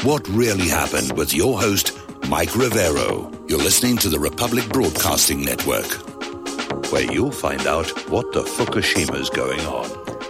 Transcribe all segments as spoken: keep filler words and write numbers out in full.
What really happened with your host, Mike Rivero. You're listening to the Republic Broadcasting Network, where you'll find out what the Fukushima's going on.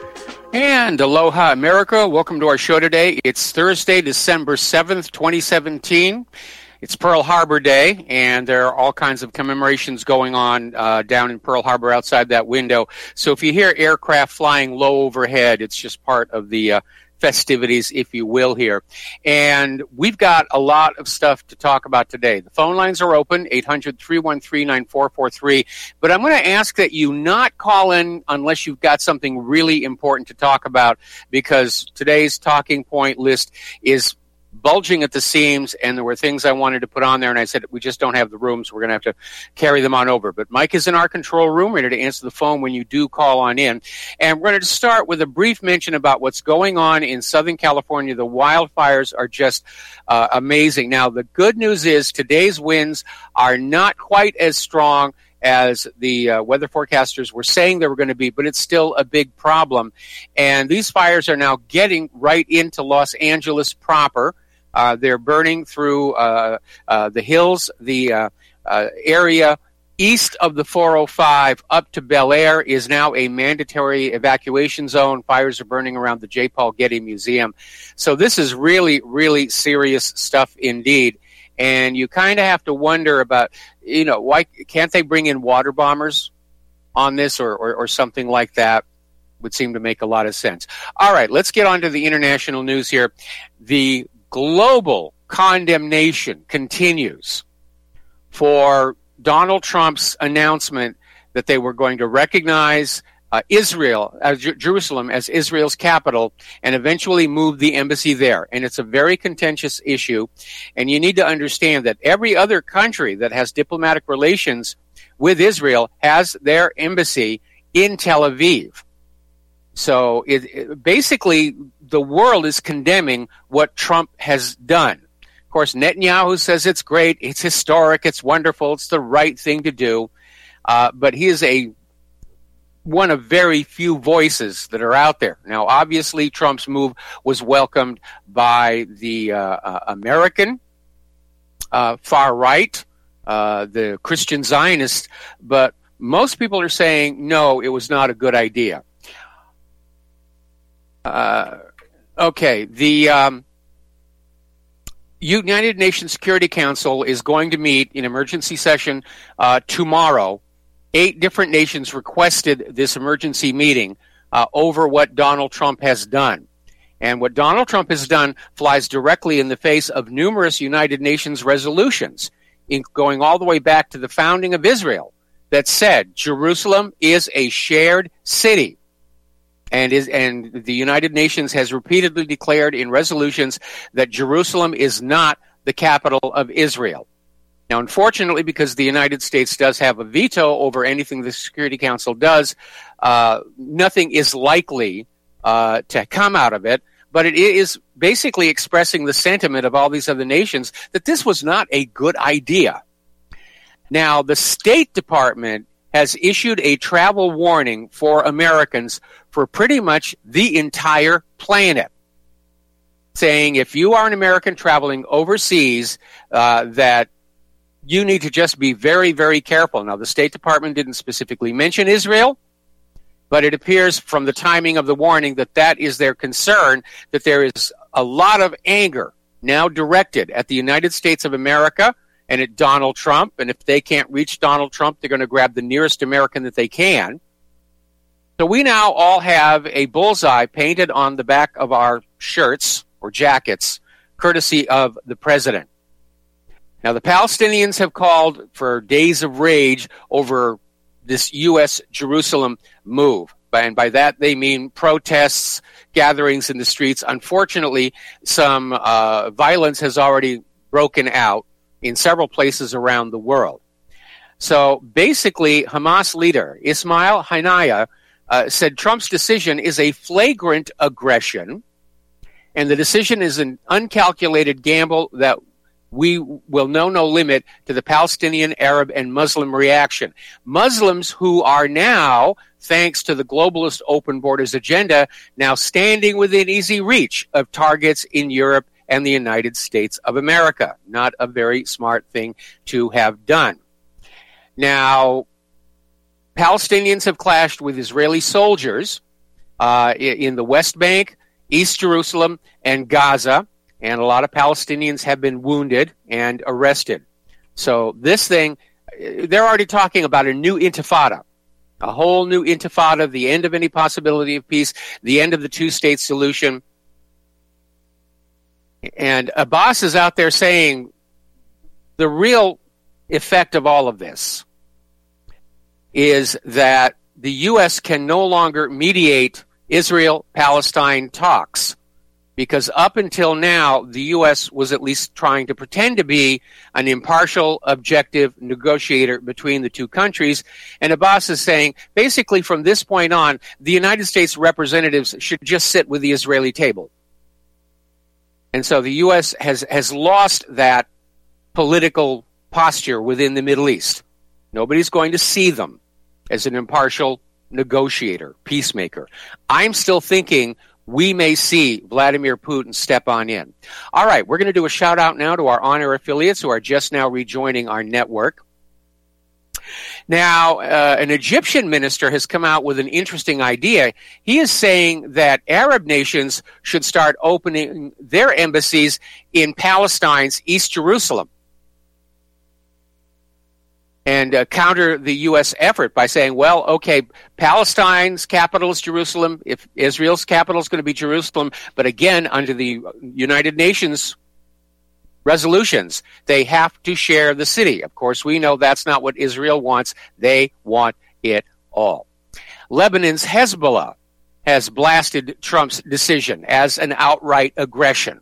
And aloha, America. Welcome to our show today. It's Thursday, December seventh, twenty seventeen. It's Pearl Harbor Day, and there are all kinds of commemorations going on uh, down in Pearl Harbor outside that window. So if you hear aircraft flying low overhead, it's just part of the uh, festivities, if you will, here. And we've got a lot of stuff to talk about today. The phone lines are open, eight hundred, three one three, nine four four three. But I'm going to ask that you not call in unless you've got something really important to talk about, because today's talking point list is bulging at the seams, and there were things I wanted to put on there, and I said, we just don't have the room, so we're going to have to carry them on over. But Mike is in our control room, ready to answer the phone when you do call on in. And we're going to start with a brief mention about what's going on in Southern California. The wildfires are just uh, amazing. Now, the good news is today's winds are not quite as strong as the uh, weather forecasters were saying they were going to be, but it's still a big problem. And these fires are now getting right into Los Angeles proper. Uh, they're burning through uh, uh, the hills, the uh, uh, area east of the four oh five up to Bel Air is now a mandatory evacuation zone. Fires are burning around the J. Paul Getty Museum. So this is really, really serious stuff indeed. And you kind of have to wonder about, you know, why can't they bring in water bombers on this or, or, or something like that? Would seem to make a lot of sense. All right, let's get on to the international news here. The global condemnation continues for Donald Trump's announcement that they were going to recognize uh, Israel, as J- Jerusalem, as Israel's capital, and eventually move the embassy there. And it's a very contentious issue. And you need to understand that every other country that has diplomatic relations with Israel has their embassy in Tel Aviv. So it, it, basically, the world is condemning what Trump has done. Of course, Netanyahu says it's great, it's historic, it's wonderful, it's the right thing to do. Uh, but he is a one of very few voices that are out there. Now, obviously, Trump's move was welcomed by the uh, uh, American uh, far right, uh, the Christian Zionists, but most people are saying, no, it was not a good idea. Uh, okay, the um, United Nations Security Council is going to meet in emergency session uh, tomorrow. Eight different nations requested this emergency meeting uh, over what Donald Trump has done. And what Donald Trump has done flies directly in the face of numerous United Nations resolutions, in going all the way back to the founding of Israel, that said Jerusalem is a shared city. And is and the United Nations has repeatedly declared in resolutions that Jerusalem is not the capital of Israel. Now, unfortunately, because the United States does have a veto over anything the Security Council does, uh, nothing is likely uh, to come out of it. But it is basically expressing the sentiment of all these other nations that this was not a good idea. Now, the State Department has issued a travel warning for Americans for pretty much the entire planet, saying if you are an American traveling overseas, uh, that you need to just be very, very careful. Now, the State Department didn't specifically mention Israel, but it appears from the timing of the warning that that is their concern, that there is a lot of anger now directed at the United States of America and at Donald Trump. And if they can't reach Donald Trump, they're going to grab the nearest American that they can. So we now all have a bullseye painted on the back of our shirts or jackets, courtesy of the president. Now, the Palestinians have called for days of rage over this U S Jerusalem move. And by that, they mean protests, gatherings in the streets. Unfortunately, some uh, violence has already broken out in several places around the world. So basically, Hamas leader Ismail Haniyeh uh, said Trump's decision is a flagrant aggression, and the decision is an uncalculated gamble that we will know no limit to the Palestinian, Arab, and Muslim reaction. Muslims who are now, thanks to the globalist open borders agenda, now standing within easy reach of targets in Europe and the United States of America. Not a very smart thing to have done. Now, Palestinians have clashed with Israeli soldiers uh, in the West Bank, East Jerusalem, and Gaza, and a lot of Palestinians have been wounded and arrested. So this thing, they're already talking about a new intifada, a whole new intifada, the end of any possibility of peace, the end of the two-state solution. And Abbas is out there saying the real effect of all of this is that the U S can no longer mediate Israel-Palestine talks, because up until now, the U S was at least trying to pretend to be an impartial, objective negotiator between the two countries. And Abbas is saying, basically from this point on, the United States representatives should just sit with the Israeli table. And so the U S has, has lost that political posture within the Middle East. Nobody's going to see them as an impartial negotiator, peacemaker. I'm still thinking we may see Vladimir Putin step on in. All right, we're going to do a shout out now to our on-air affiliates who are just now rejoining our network. Now, uh, an Egyptian minister has come out with an interesting idea. He is saying that Arab nations should start opening their embassies in Palestine's East Jerusalem, and uh, counter the U S effort by saying, well, okay, Palestine's capital is Jerusalem, if Israel's capital is going to be Jerusalem, but again, under the United Nations resolutions, they have to share the city. Of course, we know that's not what Israel wants. They want it all. Lebanon's Hezbollah has blasted Trump's decision as an outright aggression.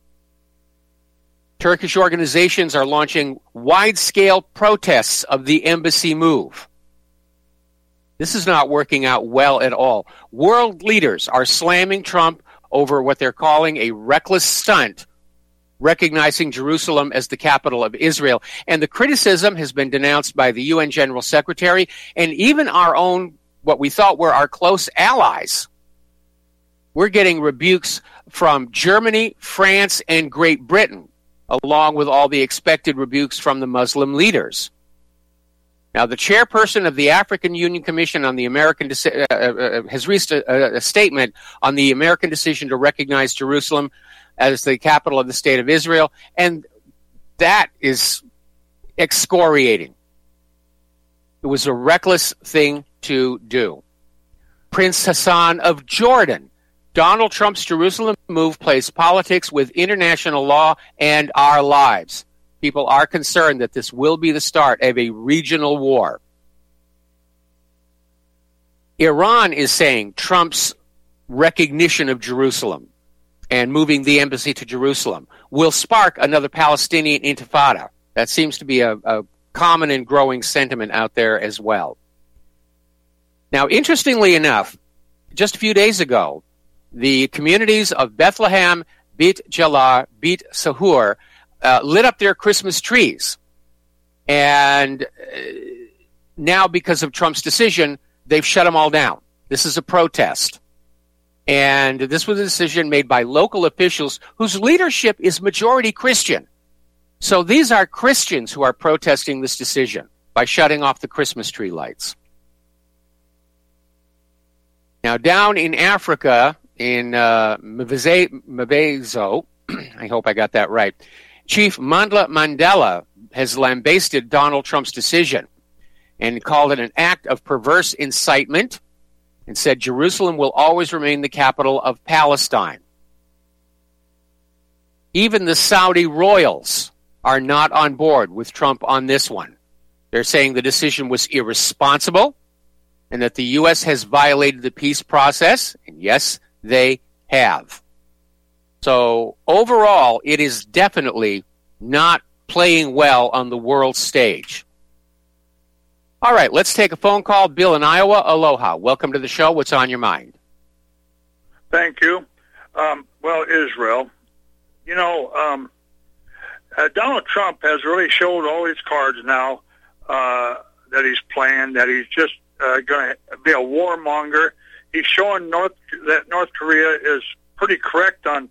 Turkish organizations are launching wide-scale protests of the embassy move. This is not working out well at all. World leaders are slamming Trump over what they're calling a reckless stunt, recognizing Jerusalem as the capital of Israel. And the criticism has been denounced by the U N General Secretary and even our own, what we thought were our close allies. We're getting rebukes from Germany, France, and Great Britain, along with all the expected rebukes from the Muslim leaders. Now, the chairperson of the African Union Commission on the American Deci- uh, uh, has released a, a statement on the American decision to recognize Jerusalem as the capital of the state of Israel, and that is excoriating. It was a reckless thing to do. Prince Hassan of Jordan: Donald Trump's Jerusalem move plays politics with international law and our lives. People are concerned that this will be the start of a regional war. Iran is saying Trump's recognition of Jerusalem and moving the embassy to Jerusalem will spark another Palestinian intifada. That seems to be a, a common and growing sentiment out there as well. Now, interestingly enough, just a few days ago, the communities of Bethlehem, Beit Jalah, Beit Sahur uh, lit up their Christmas trees. And uh, now, because of Trump's decision, they've shut them all down. This is a protest. And this was a decision made by local officials whose leadership is majority Christian. So these are Christians who are protesting this decision by shutting off the Christmas tree lights. Now, down in Africa, in uh, Mvezo, I hope I got that right, Chief Mandla Mandela has lambasted Donald Trump's decision and called it an act of perverse incitement and said Jerusalem will always remain the capital of Palestine. Even the Saudi royals are not on board with Trump on this one. They're saying the decision was irresponsible and that the U S has violated the peace process, and yes, they have. So overall, it is definitely not playing well on the world stage. All right, let's take a phone call. Bill in Iowa, aloha. Welcome to the show. What's on your mind? Thank you. Um, well, Israel, you know, um, uh, Donald Trump has really showed all his cards now uh, that he's playing, that he's just uh, going to be a warmonger. He's showing North that North Korea is pretty correct on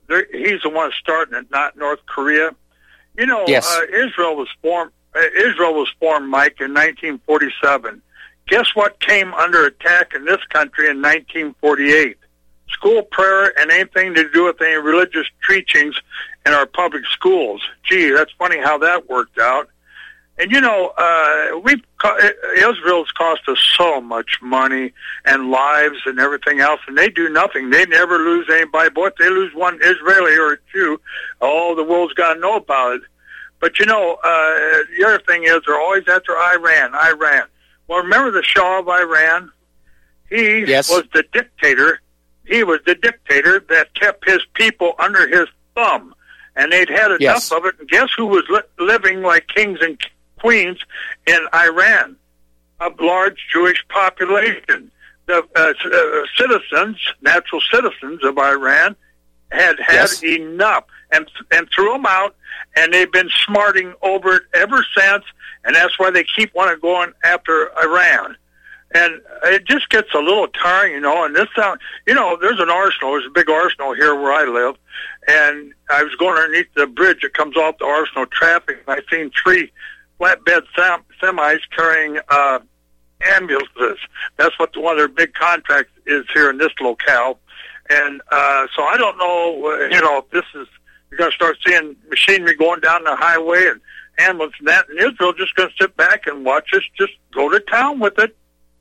he's the one starting it, not North Korea. You know, yes. uh, Israel was formed. Uh, Israel was formed, Mike, in nineteen forty-seven. Guess what came under attack in this country in nineteen forty-eight? School prayer and anything to do with any religious teachings in our public schools. Gee, that's funny how that worked out. And, you know, uh, we've Israel's cost us so much money and lives and everything else, and they do nothing. They never lose anybody. Boy, if they lose one Israeli or a Jew, all the world's got to know about it. But, you know, uh, the other thing is they're always after Iran, Iran. Well, remember the Shah of Iran? He yes. was the dictator. He was the dictator that kept his people under his thumb. And they'd had enough yes. of it. And guess who was li- living like kings and queens in Iran? A large Jewish population. The uh, uh, citizens, natural citizens of Iran, had had yes. enough and and threw them out. And they've been smarting over it ever since. And that's why they keep wanting to go after Iran. And it just gets a little tiring, you know. And this sound, you know, there's an arsenal. There's a big arsenal here where I live. And I was going underneath the bridge that comes off the arsenal traffic, and I seen three flatbed sem- semis carrying uh, ambulances. That's what the, one of their big contracts is here in this locale. And uh, so I don't know, uh, you know, if this is, you're going to start seeing machinery going down the highway and ambulance and that, and Israel just going to sit back and watch us just go to town with it.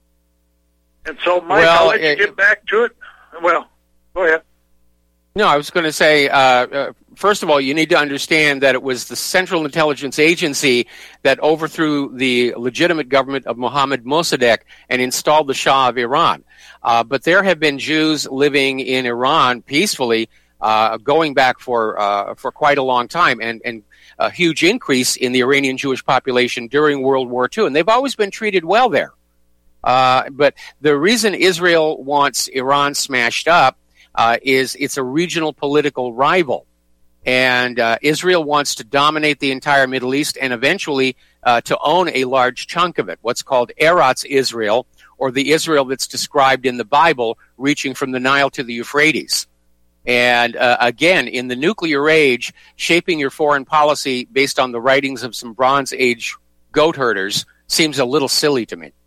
And so, Mike, well, I'll let you it, get back to it. Well, go ahead. No, I was going to say, uh, uh, first of all, you need to understand that it was the Central Intelligence Agency that overthrew the legitimate government of Mohammad Mossadegh and installed the Shah of Iran. Uh, but there have been Jews living in Iran peacefully uh, going back for uh, for quite a long time, and, and a huge increase in the Iranian Jewish population during World War Two. And they've always been treated well there. Uh, but the reason Israel wants Iran smashed up uh, is it's a regional political rival. And uh, Israel wants to dominate the entire Middle East and eventually uh, to own a large chunk of it, what's called Eretz Israel, or the Israel that's described in the Bible, reaching from the Nile to the Euphrates. And uh, again, in the nuclear age, shaping your foreign policy based on the writings of some Bronze Age goat herders seems a little silly to me.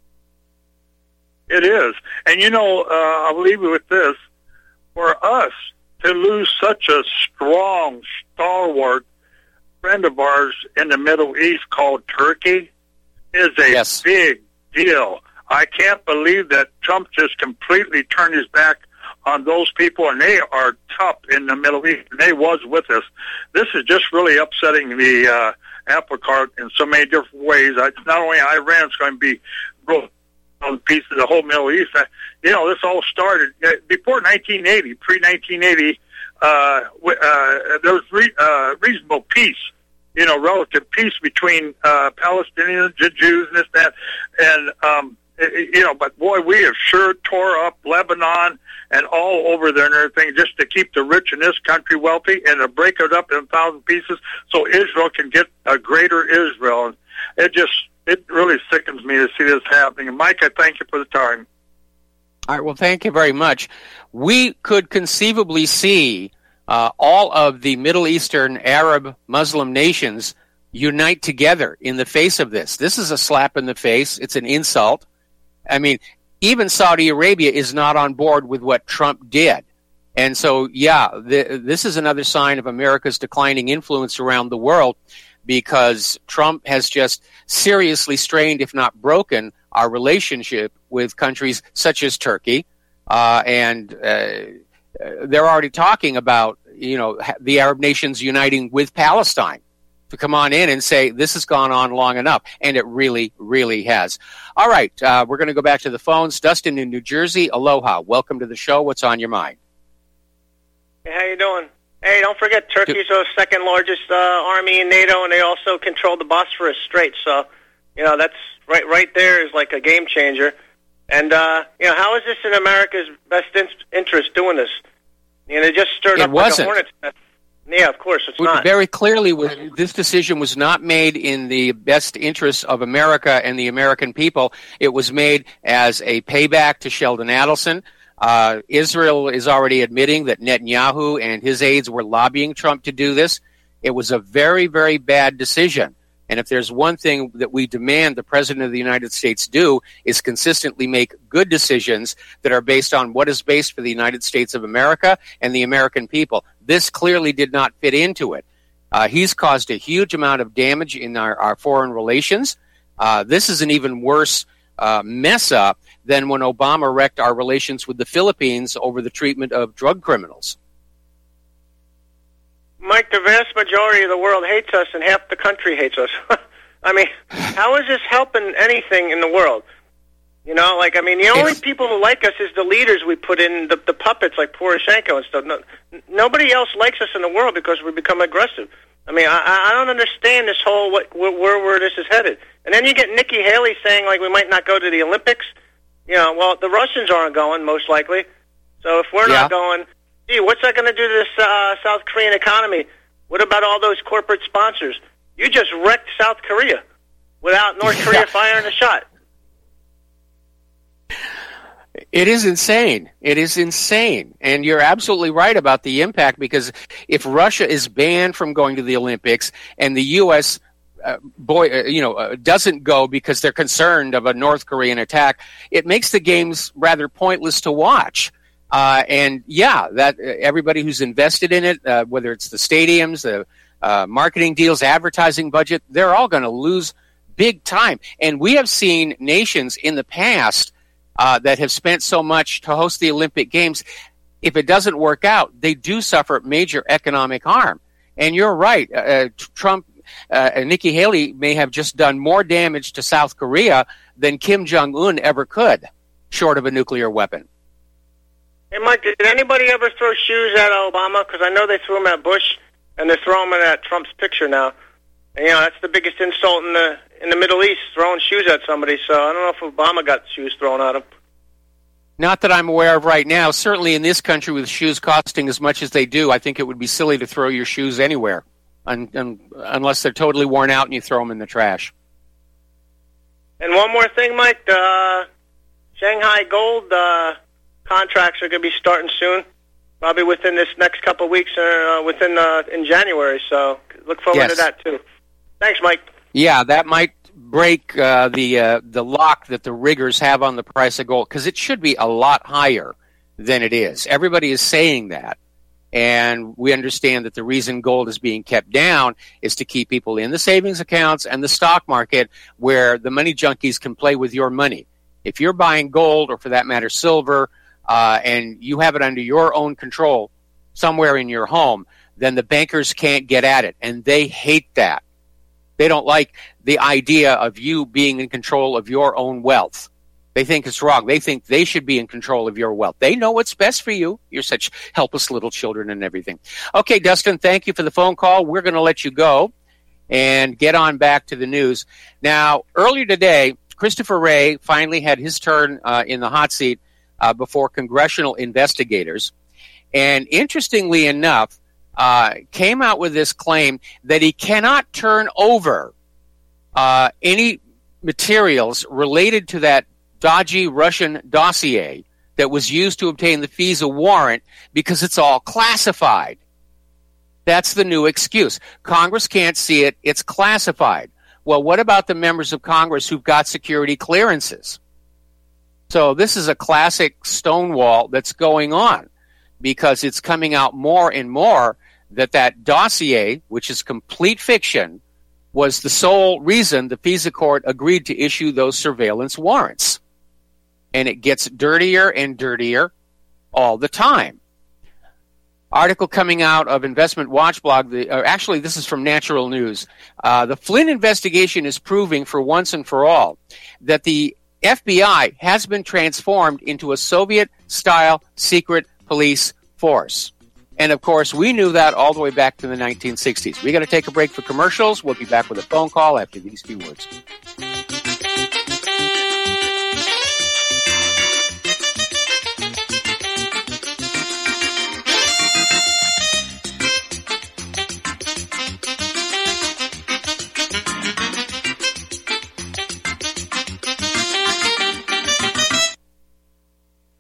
It is. And, you know, uh, I'll leave you with this. For us to lose such a strong, stalwart friend of ours in the Middle East called Turkey is a yes. big deal. I can't believe that Trump just completely turned his back on those people, and they are tough in the Middle East, and they was with us. This is just really upsetting the uh, apple cart in so many different ways. It's not only Iran's going to be broken on piece of the whole Middle East. Uh, you know, this all started uh, before nineteen eighty, pre nineteen eighty. Uh, uh, there was re- uh, reasonable peace, you know, relative peace between uh, Palestinians, Jews, and this, that, and um, you know. But boy, we have sure tore up Lebanon and all over there and everything just to keep the rich in this country wealthy and to break it up in a thousand pieces so Israel can get a greater Israel. And it just It really sickens me to see this happening. And, Mike, I thank you for the time. All right, well, thank you very much. We could conceivably see uh, all of the Middle Eastern Arab Muslim nations unite together in the face of this. This is a slap in the face. It's an insult. I mean, even Saudi Arabia is not on board with what Trump did. And so, yeah, the, this is another sign of America's declining influence around the world, because Trump has just seriously strained, if not broken, our relationship with countries such as Turkey. Uh, and uh, they're already talking about, you know, the Arab nations uniting with Palestine to come on in and say, this has gone on long enough. And it really, really has. All right, uh, we're going to go back to the phones. Dustin in New Jersey, aloha. Welcome to the show. What's on your mind? Hey, how you doing? Hey, don't forget, Turkey's the second largest uh, army in NATO, and they also control the Bosphorus Strait. So, you know, that's right. Right there is like a game changer. And uh, you know, how is this in America's best in- interest doing this? You know, they just stirred it up wasn't. like a hornet's nest. Yeah, of course, it's not. Very clearly, this decision was not made in the best interests of America and the American people. It was made as a payback to Sheldon Adelson. Uh, Israel is already admitting that Netanyahu and his aides were lobbying Trump to do this. It was a very, very bad decision. And if there's one thing that we demand the President of the United States do, is consistently make good decisions that are based on what is based for the United States of America and the American people. This clearly did not fit into it. Uh, he's caused a huge amount of damage in our, our foreign relations. Uh, this is an even worse uh, mess up than when Obama wrecked our relations with the Philippines over the treatment of drug criminals. Mike, the vast majority of the world hates us, and half the country hates us. I mean, how is this helping anything in the world? You know, like, I mean, the only it's, people who like us is the leaders we put in, the, the puppets like Poroshenko and stuff. No, nobody else likes us in the world because we become aggressive. I mean, I, I don't understand this whole, what, where, where this is headed. And then you get Nikki Haley saying, like, we might not go to the Olympics. You know, well, the Russians aren't going, most likely. So if we're yeah. not going... Gee, what's that going to do to this uh, South Korean economy? What about all those corporate sponsors? You just wrecked South Korea without North Korea yeah. firing a shot. It is insane. It is insane. And you're absolutely right about the impact, because if Russia is banned from going to the Olympics and the U S Uh, boy, uh, you know, uh, doesn't go because they're concerned of a North Korean attack, it makes the games rather pointless to watch. Uh, and yeah, that uh, everybody who's invested in it, uh, whether it's the stadiums, the uh, marketing deals, advertising budget, they're all going to lose big time. And we have seen nations in the past uh, that have spent so much to host the Olympic Games. If it doesn't work out, they do suffer major economic harm. And you're right, uh, Trump, uh, and Nikki Haley may have just done more damage to South Korea than Kim Jong-un ever could, short of a nuclear weapon. Hey, Mike, did anybody ever throw shoes at Obama? Because I know they threw them at Bush, and they're throwing them at Trump's picture now. And, you know, that's the biggest insult in the in the Middle East, throwing shoes at somebody. So I don't know if Obama got shoes thrown at him. Not that I'm aware of right now. Certainly in this country, with shoes costing as much as they do, I think it would be silly to throw your shoes anywhere, un- un- unless they're totally worn out and you throw them in the trash. And one more thing, Mike, the uh, Shanghai Gold... Uh, contracts are going to be starting soon, probably within this next couple of weeks, or uh, within uh, in January. So look forward yes. to that too. Thanks, Mike. Yeah, that might break uh, the uh, the lock that the riggers have on the price of gold, because it should be a lot higher than it is. Everybody is saying that, and we understand that the reason gold is being kept down is to keep people in the savings accounts and the stock market, where the money junkies can play with your money. If you're buying gold, or for that matter silver, Uh, and you have it under your own control somewhere in your home, then the bankers can't get at it. And they hate that. They don't like the idea of you being in control of your own wealth. They think it's wrong. They think they should be in control of your wealth. They know what's best for you. You're such helpless little children and everything. Okay, Dustin, thank you for the phone call. We're going to let you go and get on back to the news. Now, earlier today, Christopher Wray finally had his turn uh, in the hot seat Uh, before congressional investigators, and interestingly enough, uh, came out with this claim that he cannot turn over uh, any materials related to that dodgy Russian dossier that was used to obtain the FISA warrant because it's all classified. That's the new excuse. Congress can't see it, it's classified. Well, what about the members of Congress who've got security clearances? So this is a classic stonewall that's going on, because it's coming out more and more that that dossier, which is complete fiction, was the sole reason the FISA court agreed to issue those surveillance warrants. And it gets dirtier and dirtier all the time. Article coming out of Investment Watch blog, the, uh, actually this is from Natural News. Uh, the Flynn investigation is proving for once and for all that the F B I has been transformed into a Soviet-style secret police force. And, of course, we knew that all the way back to the nineteen sixties. We got to take a break for commercials. We'll be back with a phone call after these few words.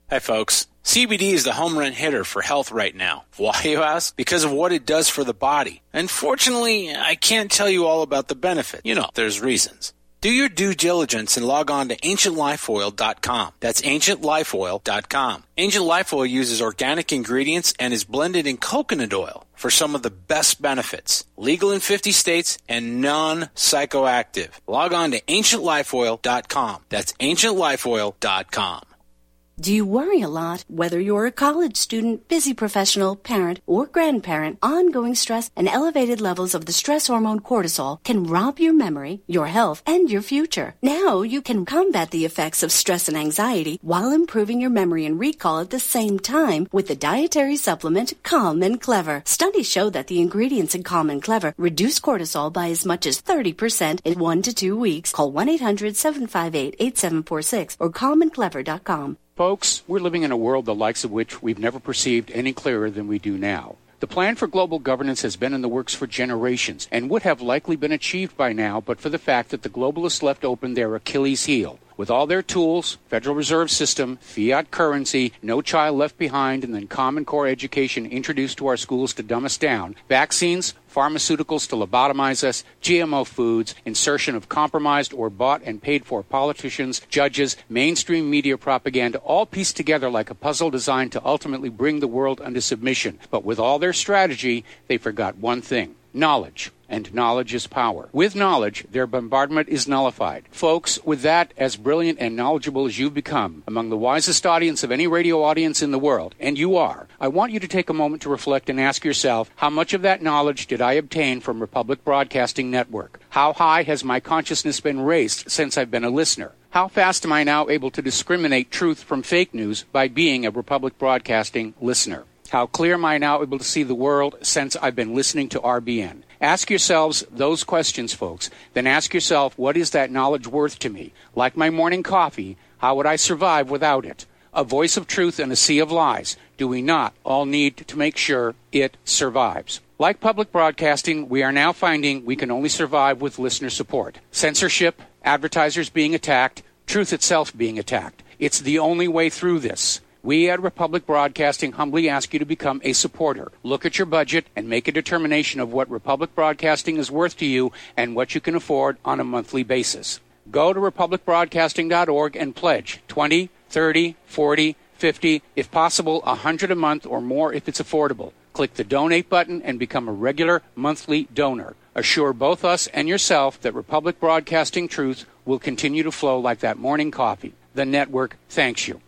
Hi, folks. C B D is the home run hitter for health right now. Why, you ask? Because of what it does for the body. Unfortunately, I can't tell you all about the benefit. You know, there's reasons. Do your due diligence and log on to ancient life oil dot com. That's ancient life oil dot com. Ancient Life Oil uses organic ingredients and is blended in coconut oil for some of the best benefits. Legal in fifty states and non-psychoactive. Log on to ancient life oil dot com. That's ancient life oil dot com. Do you worry a lot? Whether you're a college student, busy professional, parent, or grandparent, ongoing stress and elevated levels of the stress hormone cortisol can rob your memory, your health, and your future. Now you can combat the effects of stress and anxiety while improving your memory and recall at the same time with the dietary supplement Calm and Clever. Studies show that the ingredients in Calm and Clever reduce cortisol by as much as thirty percent in one to two weeks. Call one eight hundred seven five eight eight seven four six or calm and clever dot com. Folks, we're living in a world the likes of which we've never perceived any clearer than we do now. The plan for global governance has been in the works for generations and would have likely been achieved by now but for the fact that the globalists left open their Achilles heel. With all their tools, Federal Reserve System, fiat currency, no child left behind, and then Common Core education introduced to our schools to dumb us down, vaccines, pharmaceuticals to lobotomize us, G M O foods, insertion of compromised or bought and paid for politicians, judges, mainstream media propaganda, all pieced together like a puzzle designed to ultimately bring the world under submission. But with all their strategy, they forgot one thing: knowledge. And knowledge is power. With knowledge, their bombardment is nullified. Folks, with that, as brilliant and knowledgeable as you've become, among the wisest audience of any radio audience in the world, and you are, I want you to take a moment to reflect and ask yourself, how much of that knowledge did I obtain from Republic Broadcasting Network? How high has my consciousness been raised since I've been a listener? How fast am I now able to discriminate truth from fake news by being a Republic Broadcasting listener? How clear am I now able to see the world since I've been listening to R B N? Ask yourselves those questions, folks. Then ask yourself, what is that knowledge worth to me? Like my morning coffee, how would I survive without it? A voice of truth in a sea of lies. Do we not all need to make sure it survives? Like public broadcasting, we are now finding we can only survive with listener support. Censorship, advertisers being attacked, truth itself being attacked. It's the only way through this. We at Republic Broadcasting humbly ask you to become a supporter. Look at your budget and make a determination of what Republic Broadcasting is worth to you and what you can afford on a monthly basis. Go to republic broadcasting dot org and pledge twenty, thirty, forty, fifty, if possible one hundred a month or more if it's affordable. Click the donate button and become a regular monthly donor. Assure both us and yourself that Republic Broadcasting truth will continue to flow like that morning coffee. The network thanks you.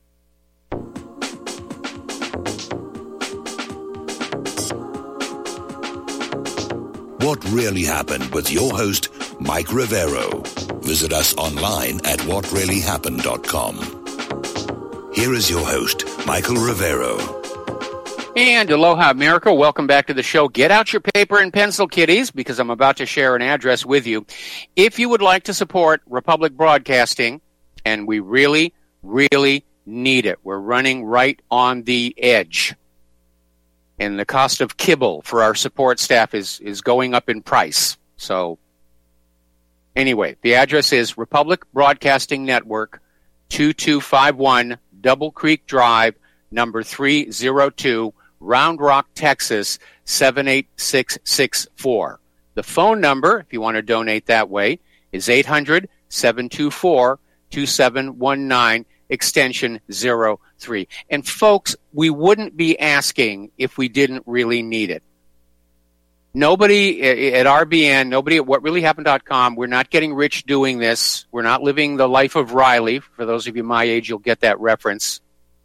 What Really Happened with your host, Mike Rivero. Visit us online at what really happened dot com. Here is your host, Michael Rivero. And aloha, America. Welcome back to the show. Get out your paper and pencil, kiddies, because I'm about to share an address with you. If you would like to support Republic Broadcasting, and we really, really need it. We're running right on the edge. And the cost of kibble for our support staff is, is going up in price. So, anyway, the address is Republic Broadcasting Network, two two five one Double Creek Drive, number three oh two, Round Rock, Texas, seven eight six six four. The phone number, if you want to donate that way, is eight hundred, seven two four, two seven one nine, extension zero three. And folks, we wouldn't be asking if we didn't really need it. Nobody at R B N, nobody at what really happened dot com, we're not getting rich doing this. We're not living the life of Riley. For those of you my age, you'll get that reference.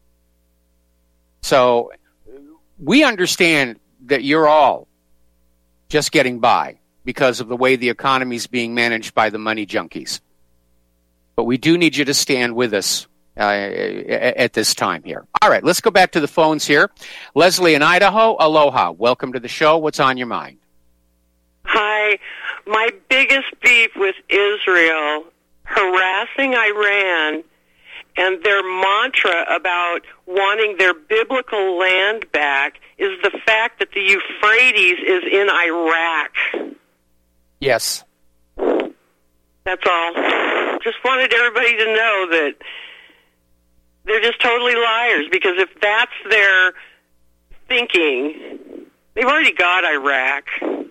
So we understand that you're all just getting by because of the way the economy is being managed by the money junkies. But we do need you to stand with us uh, at this time here. All right, let's go back to the phones here. Leslie in Idaho, aloha. Welcome to the show. What's on your mind? Hi. My biggest beef with Israel harassing Iran and their mantra about wanting their biblical land back is the fact that the Euphrates is in Iraq. Yes. That's all. Just wanted everybody to know that, They're just totally liars, because if that's their thinking, they've already got Iraq.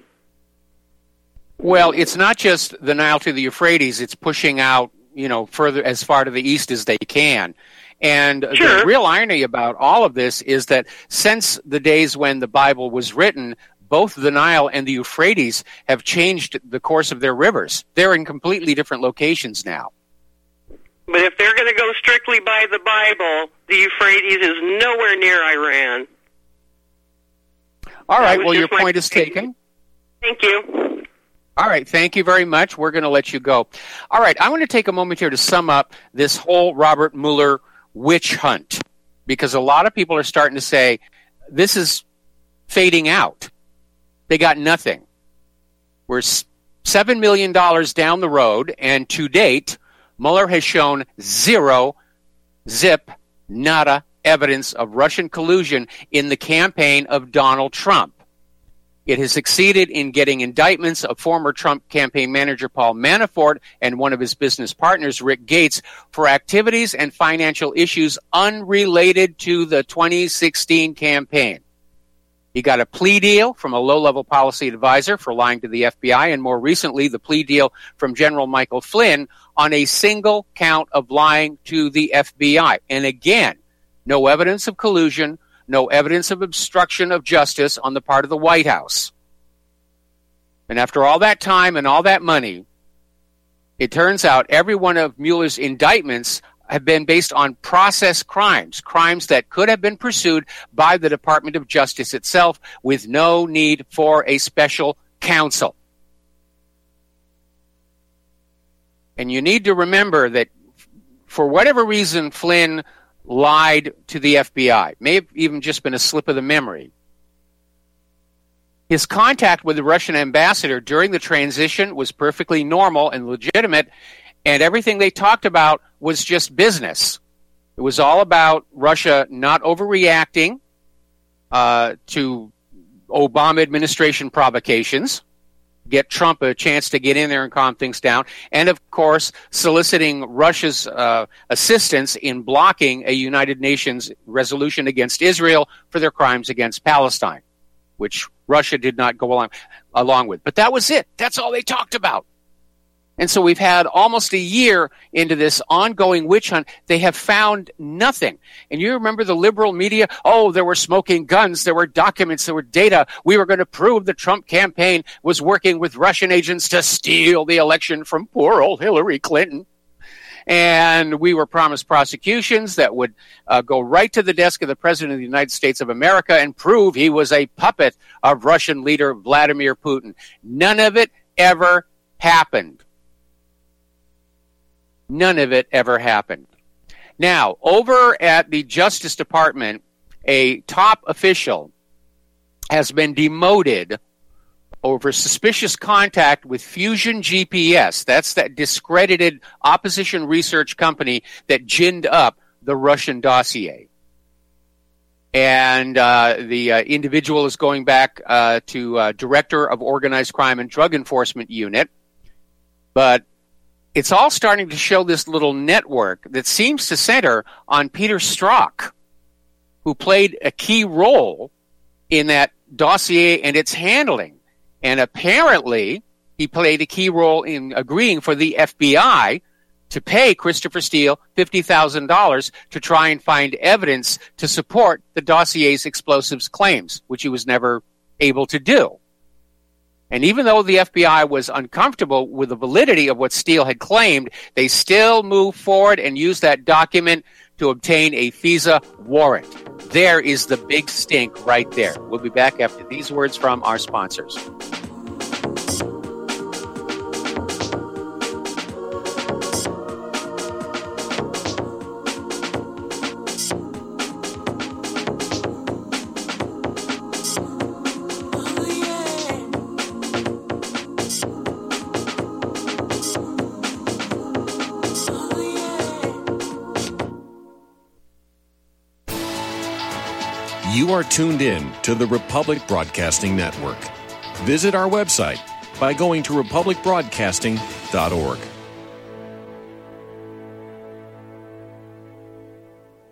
Well, it's not just the Nile to the Euphrates. It's pushing out, you know, further as far to the east as they can. And sure. The real irony about all of this is that since the days when the Bible was written, both the Nile and the Euphrates have changed the course of their rivers. They're in completely different locations now. But if they're going to go strictly by the Bible, the Euphrates is nowhere near Iran. All right, well, your my point is taken. Thank you. All right, thank you very much. We're going to let you go. All right, I want to take a moment here to sum up this whole Robert Mueller witch hunt, because a lot of people are starting to say this is fading out. They got nothing. We're seven million dollars down the road, and to date, Mueller has shown zero, zip, nada evidence of Russian collusion in the campaign of Donald Trump. It has succeeded in getting indictments of former Trump campaign manager Paul Manafort and one of his business partners, Rick Gates, for activities and financial issues unrelated to the twenty sixteen campaign. He got a plea deal from a low-level policy advisor for lying to the F B I, and more recently, the plea deal from General Michael Flynn on a single count of lying to the F B I. And again, no evidence of collusion, no evidence of obstruction of justice on the part of the White House. And after all that time and all that money, it turns out every one of Mueller's indictments have been based on process crimes, crimes that could have been pursued by the Department of Justice itself with no need for a special counsel. And you need to remember that for whatever reason Flynn lied to the F B I, may have even just been a slip of the memory, his contact with the Russian ambassador during the transition was perfectly normal and legitimate, and everything they talked about was just business. It was all about Russia not overreacting uh, to Obama administration provocations, get Trump a chance to get in there and calm things down, and, of course, soliciting Russia's uh, assistance in blocking a United Nations resolution against Israel for their crimes against Palestine, which Russia did not go along, along with. But that was it. That's all they talked about. And so we've had almost a year into this ongoing witch hunt. They have found nothing. And you remember the liberal media? Oh, there were smoking guns. There were documents. There were data. We were going to prove the Trump campaign was working with Russian agents to steal the election from poor old Hillary Clinton. And we were promised prosecutions that would uh, go right to the desk of the President of the United States of America and prove he was a puppet of Russian leader Vladimir Putin. None of it ever happened. None of it ever happened. Now, over at the Justice Department, a top official has been demoted over suspicious contact with Fusion G P S. That's that discredited opposition research company that ginned up the Russian dossier. And uh, the uh, individual is going back uh, to uh, Director of Organized Crime and Drug Enforcement Unit. But it's all starting to show this little network that seems to center on Peter Strzok, who played a key role in that dossier and its handling. And apparently, he played a key role in agreeing for the F B I to pay Christopher Steele fifty thousand dollars to try and find evidence to support the dossier's explosives claims, which he was never able to do. And even though the F B I was uncomfortable with the validity of what Steele had claimed, they still moved forward and used that document to obtain a FISA warrant. There is the big stink right there. We'll be back after these words from our sponsors. You are tuned in to the Republic Broadcasting Network. Visit our website by going to republic broadcasting dot org.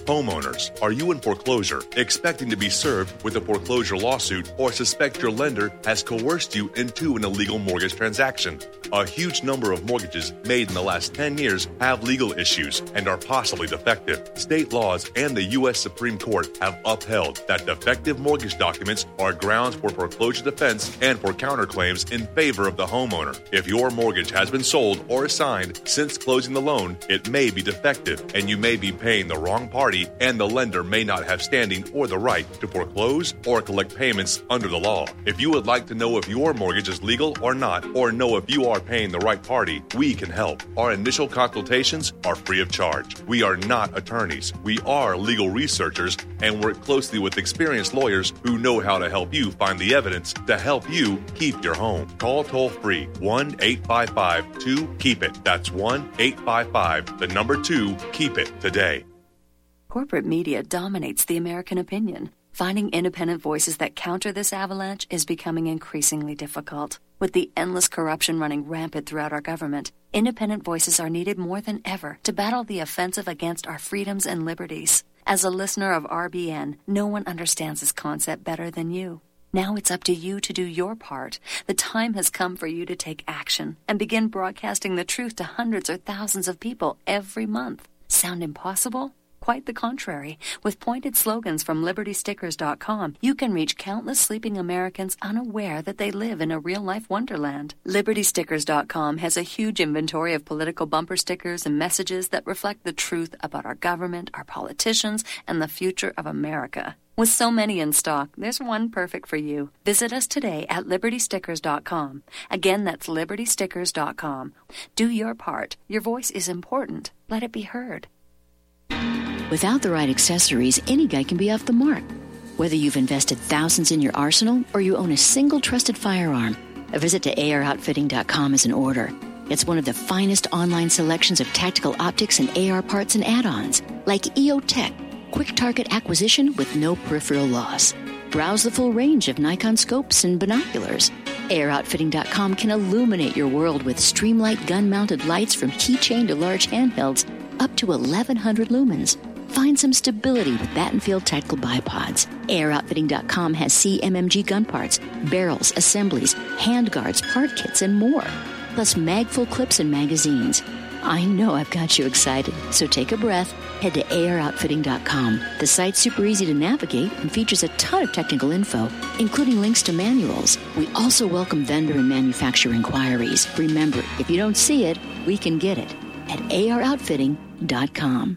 Homeowners, are you in foreclosure, expecting to be served with a foreclosure lawsuit, or suspect your lender has coerced you into an illegal mortgage transaction? A huge number of mortgages made in the last ten years have legal issues and are possibly defective. State laws and the U S Supreme Court have upheld that defective mortgage documents are grounds for foreclosure defense and for counterclaims in favor of the homeowner. If your mortgage has been sold or assigned since closing the loan, it may be defective and you may be paying the wrong party, and the lender may not have standing or the right to foreclose or collect payments under the law. If you would like to know if your mortgage is legal or not, or know if you are paying the right party, we can help. Our initial consultations are free of charge. We are not attorneys. We are legal researchers and work closely with experienced lawyers who know how to help you find the evidence to help you keep your home. Call toll free one eight five five two keep it. That's one eight five five, the number two, keep it today. Corporate media dominates the American opinion. Finding independent voices that counter this avalanche is becoming increasingly difficult. With the endless corruption running rampant throughout our government, independent voices are needed more than ever to battle the offensive against our freedoms and liberties. As a listener of R B N, no one understands this concept better than you. Now it's up to you to do your part. The time has come for you to take action and begin broadcasting the truth to hundreds or thousands of people every month. Sound impossible? Quite the contrary. With pointed slogans from Liberty Stickers dot com, you can reach countless sleeping Americans unaware that they live in a real-life wonderland. Liberty Stickers dot com has a huge inventory of political bumper stickers and messages that reflect the truth about our government, our politicians, and the future of America. With so many in stock, there's one perfect for you. Visit us today at Liberty Stickers dot com. Again, that's Liberty Stickers dot com. Do your part. Your voice is important. Let it be heard. Without the right accessories, any guy can be off the mark. Whether you've invested thousands in your arsenal or you own a single trusted firearm, a visit to A R outfitting dot com is in order. It's one of the finest online selections of tactical optics and A R parts and add-ons, like E O Tech, quick target acquisition with no peripheral loss. Browse the full range of Nikon scopes and binoculars. A R outfitting dot com can illuminate your world with Streamlight gun-mounted lights from keychain to large handhelds up to eleven hundred lumens. Find some stability with Battenfield Tactical Bipods. A R outfitting dot com has C M M G gun parts, barrels, assemblies, handguards, part kits, and more. Plus mag-full clips and magazines. I know I've got you excited, so take a breath. Head to A R outfitting dot com. The site's super easy to navigate and features a ton of technical info, including links to manuals. We also welcome vendor and manufacturer inquiries. Remember, if you don't see it, we can get it at A R outfitting dot com.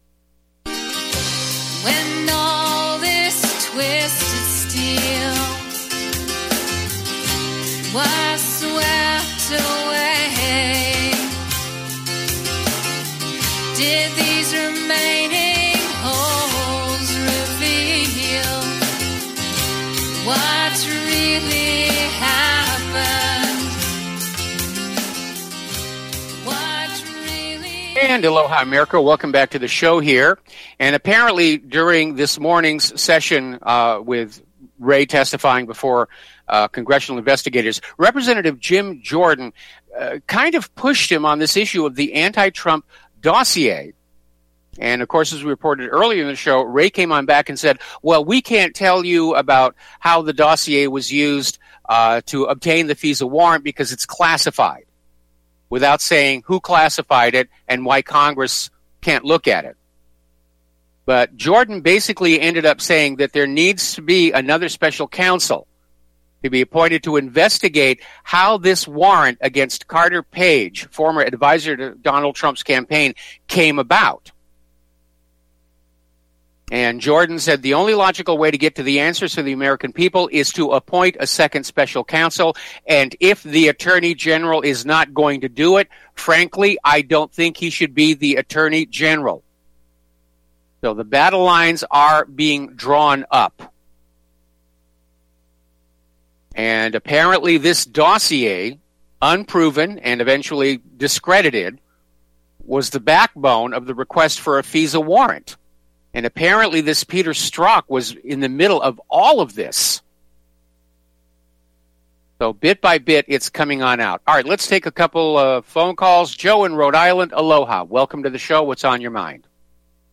When all this twisted steel was swept away, did these remaining holes reveal what's really happened? What really... And aloha, America. Welcome back to the show here. And apparently during this morning's session uh, with Ray testifying before uh, congressional investigators, Representative Jim Jordan uh, kind of pushed him on this issue of the anti-Trump dossier. And, of course, as we reported earlier in the show, Ray came on back and said, well, we can't tell you about how the dossier was used uh, to obtain the FISA warrant because it's classified, without saying who classified it and why Congress can't look at it. But Jordan basically ended up saying that there needs to be another special counsel to be appointed to investigate how this warrant against Carter Page, former advisor to Donald Trump's campaign, came about. And Jordan said the only logical way to get to the answers for the American people is to appoint a second special counsel. And if the Attorney General is not going to do it, frankly, I don't think he should be the Attorney General. So the battle lines are being drawn up. And apparently this dossier, unproven and eventually discredited, was the backbone of the request for a FISA warrant. And apparently this Peter Strzok was in the middle of all of this. So bit by bit, it's coming on out. All right, let's take a couple of phone calls. Joe in Rhode Island, aloha. Welcome to the show. What's on your mind?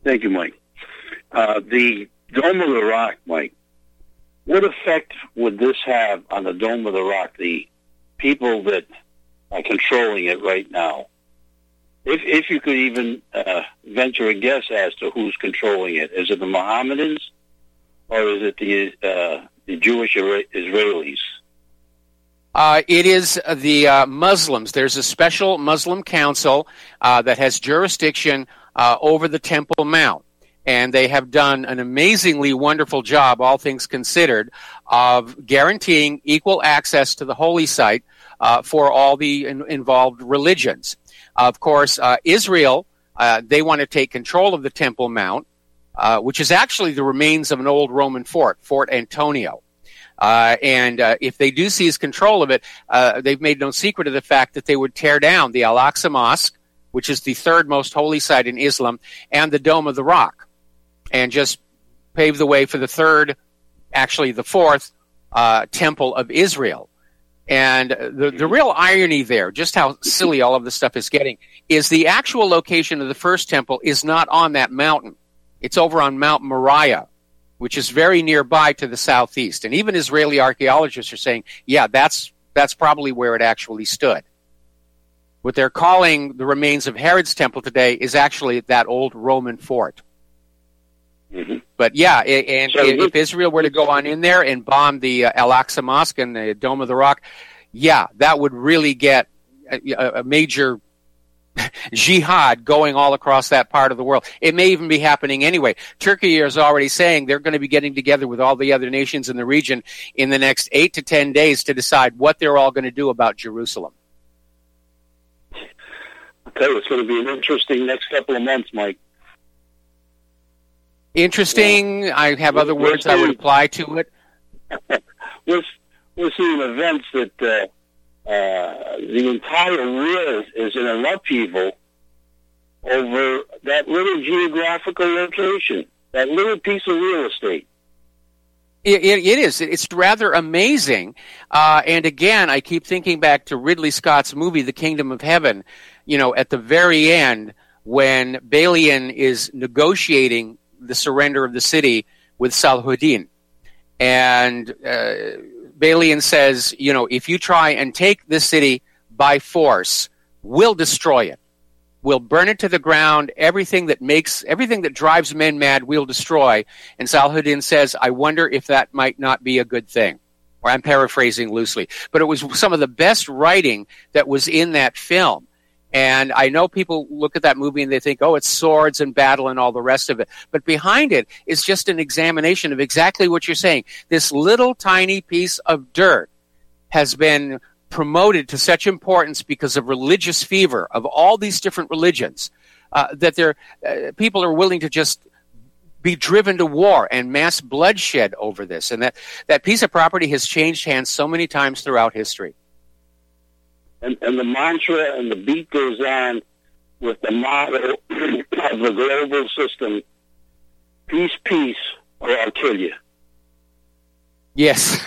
Thank you, Mike. Uh, the Dome of the Rock, Mike, what effect would this have on the Dome of the Rock, the people that are controlling it right now? If if you could even uh, venture a guess as to who's controlling it, is it the Mohammedans or is it the uh, the Jewish Israelis? Uh, it is the uh, Muslims. There's a special Muslim council uh, that has jurisdiction uh, over the Temple Mount. And they have done an amazingly wonderful job, all things considered, of guaranteeing equal access to the holy site uh, for all the in- involved religions. Of course, uh, Israel, uh, they want to take control of the Temple Mount, uh, which is actually the remains of an old Roman fort, Fort Antonio. Uh, and uh, if they do seize control of it, uh, they've made no secret of the fact that they would tear down the Al-Aqsa Mosque, which is the third most holy site in Islam, and the Dome of the Rock, and just pave the way for the third, actually the fourth, uh, temple of Israel. And the, the real irony there, just how silly all of this stuff is getting, is the actual location of the first temple is not on that mountain. It's over on Mount Moriah, which is very nearby to the southeast. And even Israeli archaeologists are saying, yeah, that's that's probably where it actually stood. What they're calling the remains of Herod's temple today is actually that old Roman fort. Mm-hmm. But yeah, and so if Israel were to go on in there and bomb the uh, Al-Aqsa Mosque and the Dome of the Rock, yeah, that would really get a, a major jihad going all across that part of the world. It may even be happening anyway. Turkey is already saying they're going to be getting together with all the other nations in the region in the next eight to ten days to decide what they're all going to do about Jerusalem. Okay, it's going to be an interesting next couple of months, Mike. Interesting. Yeah. I have other we're, words we're seeing, I would apply to it. we're, we're seeing events that uh, uh, the entire world is in an upheaval over that little geographical location, that little piece of real estate. It, it, it is. It's rather amazing. Uh, and again, I keep thinking back to Ridley Scott's movie, The Kingdom of Heaven. You know, at the very end, when Balian is negotiating the surrender of the city with Salahuddin. And uh, Balian says, you know, if you try and take this city by force, we'll destroy it. We'll burn it to the ground. Everything that makes, everything that drives men mad, we'll destroy. And Salahuddin says, I wonder if that might not be a good thing. Or I'm paraphrasing loosely. But it was some of the best writing that was in that film. And I know people look at that movie and they think, oh, it's swords and battle and all the rest of it. But behind it is just an examination of exactly what you're saying. This little tiny piece of dirt has been promoted to such importance because of religious fever of all these different religions uh, that they're, uh, people are willing to just be driven to war and mass bloodshed over this. And that, that piece of property has changed hands so many times throughout history. And, and the mantra and the beat goes on with the motto of the global system, peace, peace, or I'll kill you. Yes.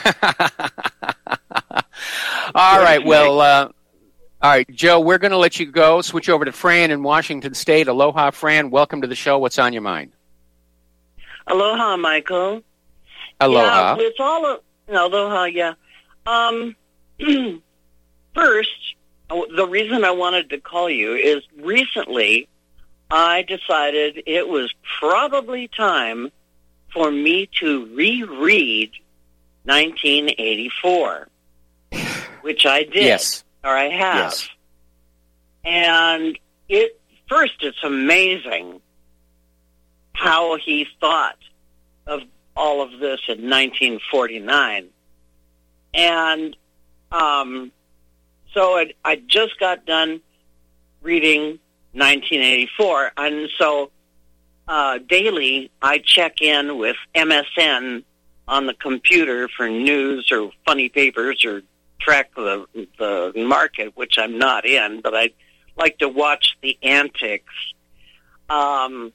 All right, well, uh, all right, Joe, we're going to let you go. Switch over to Fran in Washington State. Aloha, Fran. Welcome to the show. What's on your mind? Aloha, Michael. Aloha. Yeah, it's all a, aloha, yeah. Um... First, the reason I wanted to call you is recently I decided it was probably time for me to reread nineteen eighty-four, which I did, yes. or I have. Yes. And it first, it's amazing how he thought of all of this in nineteen forty-nine. And um So I, I just got done reading nineteen eighty-four, and so uh, daily I check in with M S N on the computer for news or funny papers or track the the market, which I'm not in, but I like to watch the antics. Um,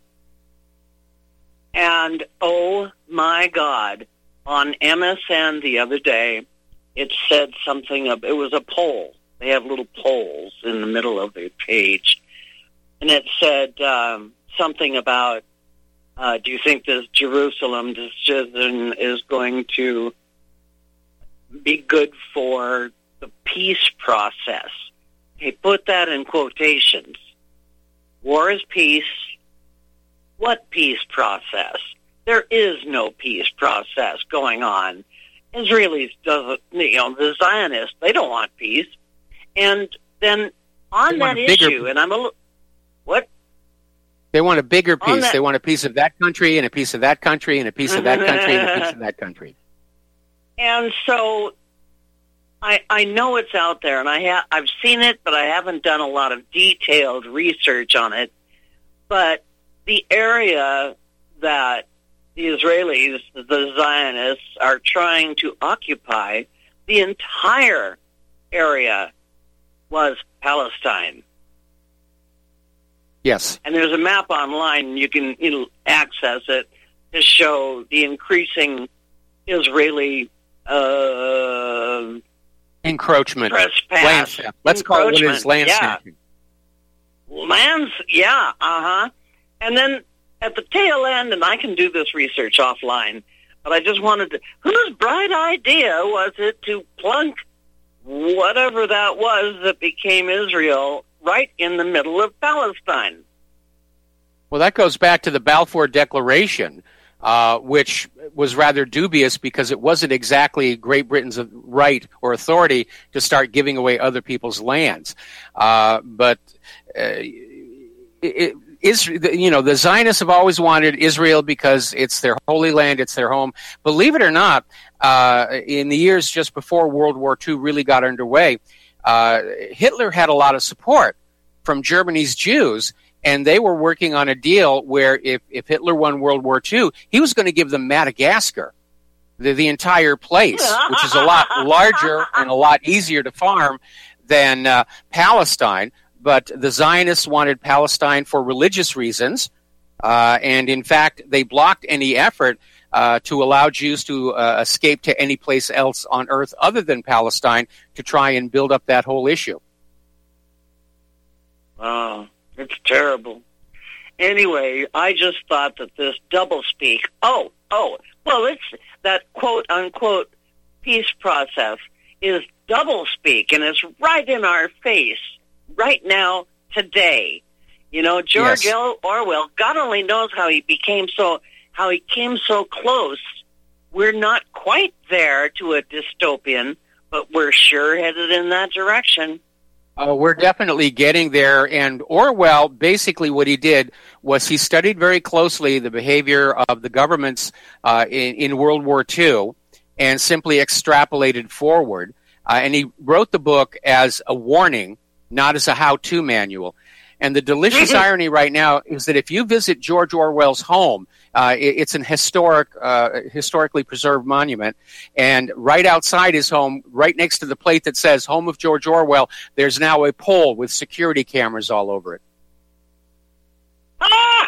and oh my God, on M S N the other day, it said something of, it was a poll. They have little polls in the middle of the page. And it said um, something about Uh, do you think this Jerusalem decision is going to be good for the peace process? Okay, put that in quotations. War is peace. What peace process? There is no peace process going on. Israelis doesn't, you know, the Zionists, they don't want peace. And then on that issue, and I'm a little, what? They want a bigger On piece. that- They want a piece of that country and a piece of that country and a piece of that country and a piece of that country. And so I I know it's out there, and I ha- I've seen it, but I haven't done a lot of detailed research on it. But the area that the Israelis, the Zionists, are trying to occupy, the entire area was Palestine. Yes. And there's a map online, and you can you know, access it to show the increasing Israeli uh, Encroachment. trespass. Land, let's call it what it is, land yeah. snatching. Lands, yeah, uh-huh. And then at the tail end, and I can do this research offline, but I just wanted to, whose bright idea was it to plunk whatever that was that became Israel right in the middle of Palestine? Well, that goes back to the Balfour Declaration, uh, which was rather dubious because it wasn't exactly Great Britain's right or authority to start giving away other people's lands. Uh, but uh, it, is, you know, the Zionists have always wanted Israel because it's their holy land, it's their home. Believe it or not, uh, in the years just before World War Two really got underway, uh, Hitler had a lot of support from Germany's Jews, and they were working on a deal where if, if Hitler won World War Two, he was going to give them Madagascar, the, the entire place, which is a lot larger and a lot easier to farm than uh, Palestine. But the Zionists wanted Palestine for religious reasons, uh, and in fact, they blocked any effort uh, to allow Jews to uh, escape to any place else on earth other than Palestine to try and build up that whole issue. Oh, it's terrible. Anyway, I just thought that this doublespeak, oh, oh, well, it's that quote-unquote peace process is doublespeak, and it's right in our face right now, today. You know, George Yes. L. Orwell, God only knows how he became so, how he came so close. We're not quite there to a dystopian, but we're sure headed in that direction. Uh, we're definitely getting there, and Orwell, basically what he did was he studied very closely the behavior of the governments uh, in, in World War Two and simply extrapolated forward, uh, and he wrote the book as a warning, not as a how-to manual. And the delicious irony right now is that if you visit George Orwell's home, uh, it, it's an historic, uh, historically preserved monument, and right outside his home, right next to the plate that says "Home of George Orwell," there's now a pole with security cameras all over it. Ah!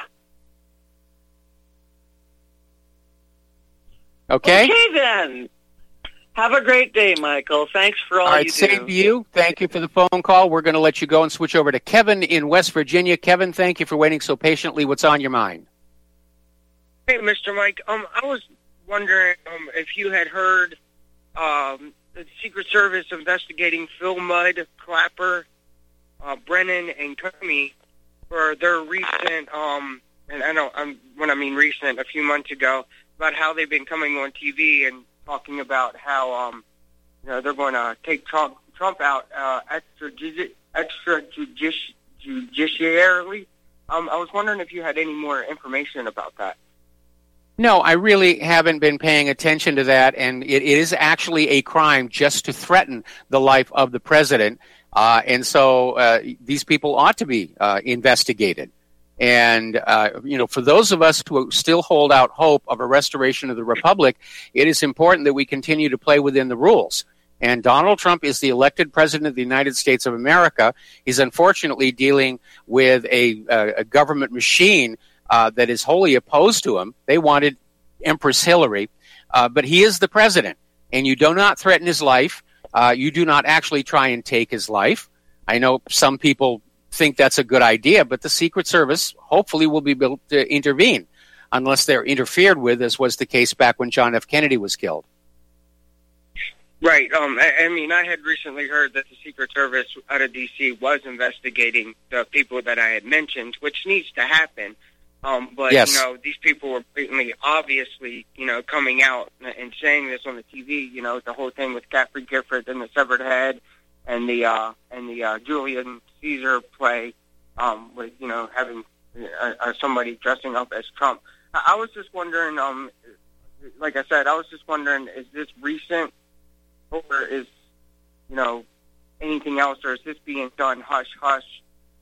Okay? Okay, then. Have a great day, Michael. Thanks for all, All right, you do. same to you. Thank you for the phone call. We're going to let you go and switch over to Kevin in West Virginia. Kevin, thank you for waiting so patiently. What's on your mind? Hey, Mister Mike. Um, I was wondering um, if you had heard um, the Secret Service investigating Phil Mudd, Clapper, uh, Brennan, and Comey for their recent, um, and I know um, when I mean recent, a few months ago, about how they've been coming on T V and talking about how um, you know, they're going to take Trump Trump out uh, extra extra judici- judiciarily. Um, I was wondering if you had any more information about that. No, I really haven't been paying attention to that, and it, it is actually a crime just to threaten the life of the president, uh, and so uh, these people ought to be uh, investigated. And, uh, you know, for those of us who still hold out hope of a restoration of the republic, it is important that we continue to play within the rules. And Donald Trump is the elected president of the United States of America. He's unfortunately dealing with a, uh, a government machine uh, that is wholly opposed to him. They wanted Empress Hillary, uh, but he is the president, and you do not threaten his life. Uh, you do not actually try and take his life. I know some people think that's a good idea, but the Secret Service hopefully will be able to intervene. unless they're interfered with, as was the case back when John F. Kennedy was killed. Right. Um, I, I mean, I had recently heard that the Secret Service out of D C was investigating the people that I had mentioned, which needs to happen. Um, but, yes. you know, these people were blatantly, obviously, you know, coming out and saying this on the T V, you know, the whole thing with Catherine Gifford and the severed head and the uh, and the uh, Julian Caesar play um, with, you know, having uh, uh, somebody dressing up as Trump. I, I was just wondering, um, like I said, I was just wondering, is this recent? Or is, you know, anything else, or is this being done hush-hush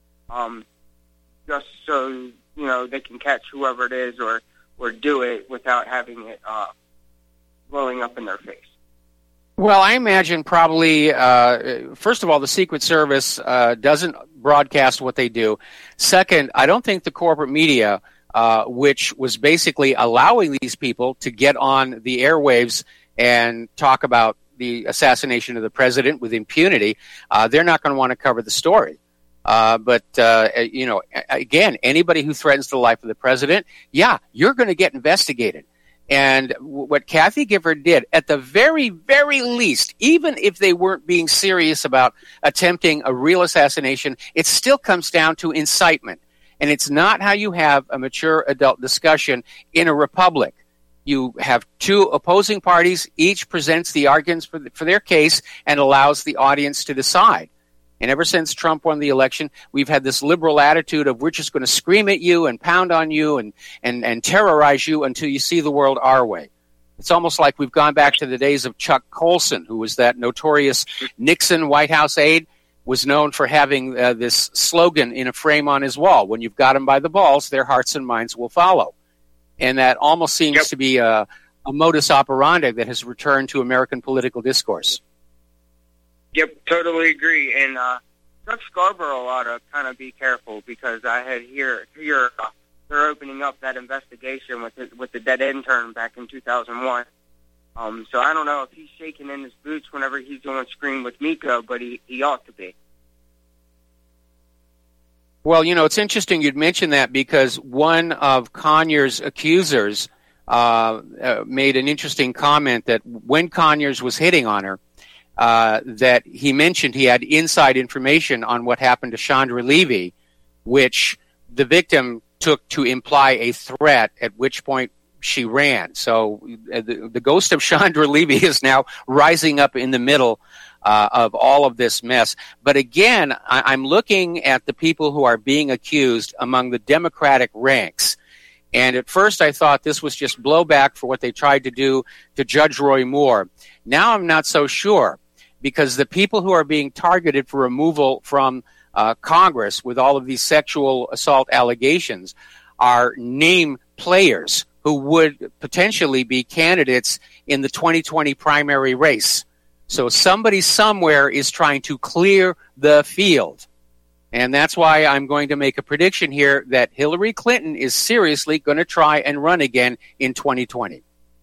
um, just so, you know, they can catch whoever it is or, or do it without having it uh, blowing up in their face? Well, I imagine probably, uh, first of all, the Secret Service uh, doesn't broadcast what they do. Second, I don't think the corporate media, uh, which was basically allowing these people to get on the airwaves and talk about the assassination of the president with impunity, uh, they're not going to want to cover the story. Uh, but, uh, you know, again, anybody who threatens the life of the president, yeah, you're going to get investigated. And w- what Kathy Gifford did, at the very, very least, even if they weren't being serious about attempting a real assassination, it still comes down to incitement. And it's not how you have a mature adult discussion in a republic. You have two opposing parties, each presents the arguments for, the, for their case and allows the audience to decide. And ever since Trump won the election, we've had this liberal attitude of we're just going to scream at you and pound on you and, and, and terrorize you until you see the world our way. It's almost like we've gone back to the days of Chuck Colson, who was that notorious Nixon White House aide, was known for having uh, this slogan in a frame on his wall: when you've got them by the balls, their hearts and minds will follow. And that almost seems yep. to be a, a modus operandi that has returned to American political discourse. Yep, totally agree. And uh, Chuck Scarborough ought to kind of be careful, because I had hear here uh, they're opening up that investigation with the, with the dead intern back in two thousand one. Um, so I don't know if he's shaking in his boots whenever he's on screen with Miko, but he, he ought to be. Well, you know, it's interesting you'd mention that, because one of Conyers' accusers uh, uh, made an interesting comment that when Conyers was hitting on her, uh, that he mentioned he had inside information on what happened to Chandra Levy, which the victim took to imply a threat, at which point she ran. So uh, the, the ghost of Chandra Levy is now rising up in the middle Uh, of all of this mess. But again, I, I'm looking at the people who are being accused among the Democratic ranks. And at first I thought this was just blowback for what they tried to do to Judge Roy Moore. Now I'm not so sure, because the people who are being targeted for removal from uh, Congress with all of these sexual assault allegations are name players who would potentially be candidates in the twenty twenty primary race. So somebody somewhere is trying to clear the field. And that's why I'm going to make a prediction here that Hillary Clinton is seriously going to try and run again in twenty twenty.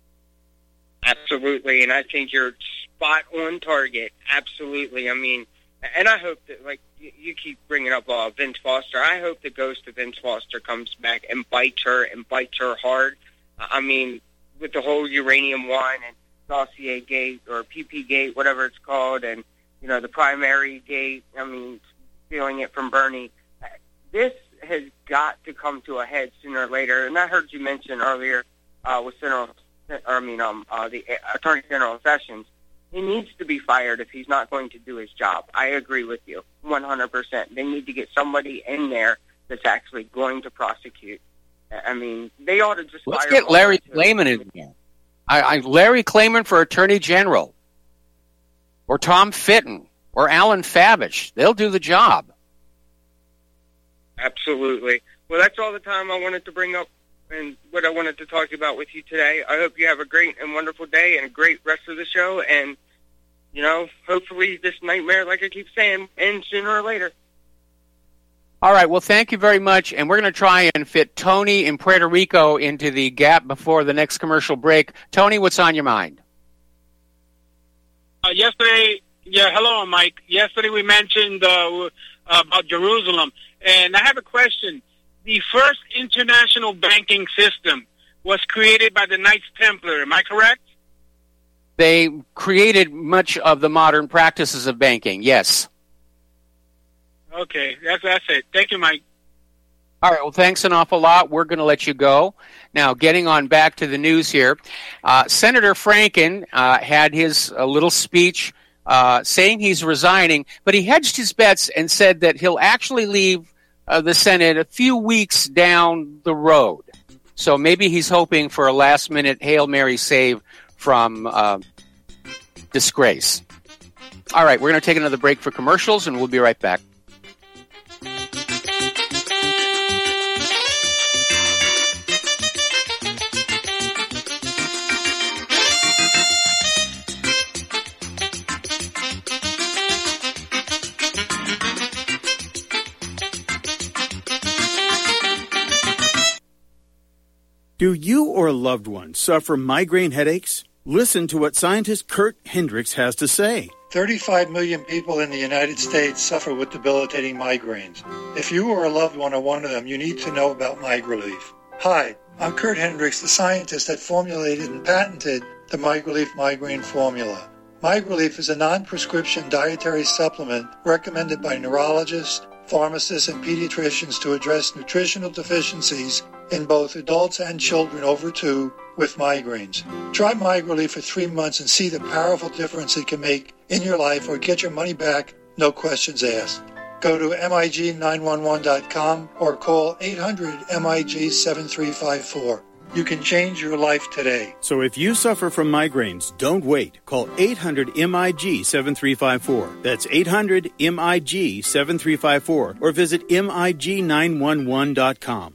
Absolutely, and I think you're spot on target. Absolutely. I mean, and I hope that, like, you, you keep bringing up uh, Vince Foster. I hope the ghost of Vince Foster comes back and bites her and bites her hard. I mean, with the whole uranium wine and Dossier Gate or P P Gate, whatever it's called, and, you know, the primary gate, I mean, stealing it from Bernie. This has got to come to a head sooner or later. And I heard you mention earlier uh, with General, I mean, um, uh, the Attorney General Sessions. He needs to be fired if he's not going to do his job. I agree with you one hundred percent. They need to get somebody in there that's actually going to prosecute. I mean, they ought to just Let's fire get Larry Klayman in there. I, I, Larry Klayman for Attorney General, or Tom Fitton, or Alan Favich. They'll do the job. Absolutely. Well, that's all the time I wanted to bring up and what I wanted to talk about with you today. I hope you have a great and wonderful day and a great rest of the show. And, you know, hopefully this nightmare, like I keep saying, ends sooner or later. All right, well, thank you very much, and we're going to try and fit Tony in Puerto Rico into the gap before the next commercial break. Tony, what's on your mind? Uh, yesterday, yeah, hello, Mike. Yesterday we mentioned uh, about Jerusalem, and I have a question. The first international banking system was created by the Knights Templar. Am I correct? They created much of the modern practices of banking, yes. Okay, that's that's it. Thank you, Mike. All right, well, thanks an awful lot. We're going to let you go. Now, getting on back to the news here, uh, Senator Franken uh, had his uh, little speech uh, saying he's resigning, but he hedged his bets and said that he'll actually leave uh, the Senate a few weeks down the road. So maybe he's hoping for a last-minute Hail Mary save from uh, disgrace. All right, we're going to take another break for commercials, and we'll be right back. Do you or a loved one suffer migraine headaches? Listen to what scientist Kurt Hendricks has to say. thirty-five million people in the United States suffer with debilitating migraines. If you or a loved one are one of them, you need to know about MigraLief. Hi, I'm Kurt Hendricks, the scientist that formulated and patented the MigraLief migraine formula. MigraLief is a non-prescription dietary supplement recommended by neurologists, pharmacists, and pediatricians to address nutritional deficiencies in both adults and children over two with migraines. Try MigraLief for three months and see the powerful difference it can make in your life, or get your money back, no questions asked. Go to M I G nine one one dot com or call eight hundred M I G seven three five four. You can change your life today. So if you suffer from migraines, don't wait. Call eight hundred M I G seven three five four. That's eight hundred M I G seven three five four, or visit M I G nine one one dot com.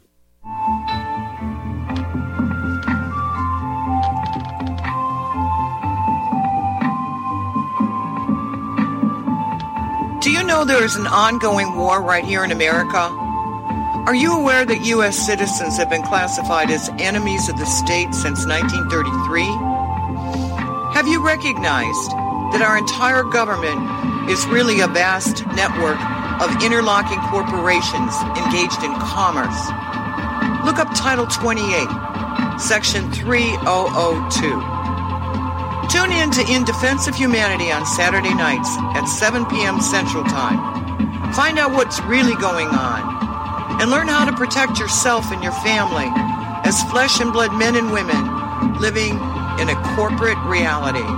Do you know there is an ongoing war right here in America? Are you aware that U S citizens have been classified as enemies of the state since nineteen thirty-three? Have you recognized that our entire government is really a vast network of interlocking corporations engaged in commerce? Look up Title twenty-eight, Section three thousand two. Tune in to In Defense of Humanity on Saturday nights at seven p.m. Central Time. Find out what's really going on and learn how to protect yourself and your family as flesh and blood men and women living in a corporate reality.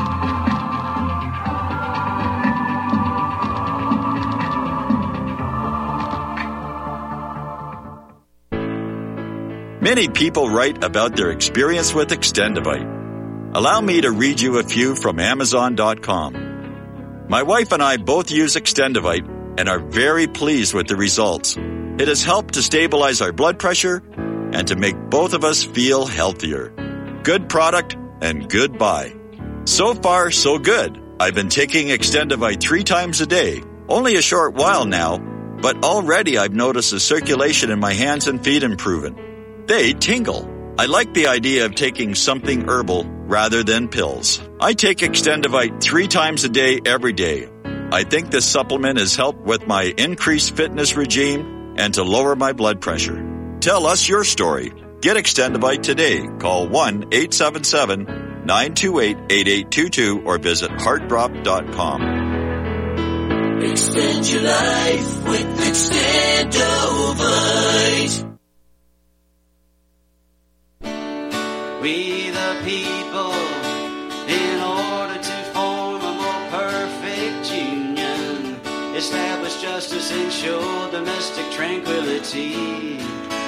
Many people write about their experience with Extendivite. Allow me to read you a few from Amazon dot com. My wife and I both use Extendivite and are very pleased with the results. It has helped to stabilize our blood pressure and to make both of us feel healthier. Good product and good buy. So far, so good. I've been taking Extendivite three times a day, only a short while now, but already I've noticed the circulation in my hands and feet improving. They tingle. I like the idea of taking something herbal rather than pills. I take Extendivite three times a day, every day. I think this supplement has helped with my increased fitness regime and to lower my blood pressure. Tell us your story. Get Extendivite today. Call one eight seven seven, nine two eight, eight eight two two or visit heart drop dot com. Extend your life with Extendivite. We the people, in order to form a more perfect union, establish justice, ensure domestic tranquility,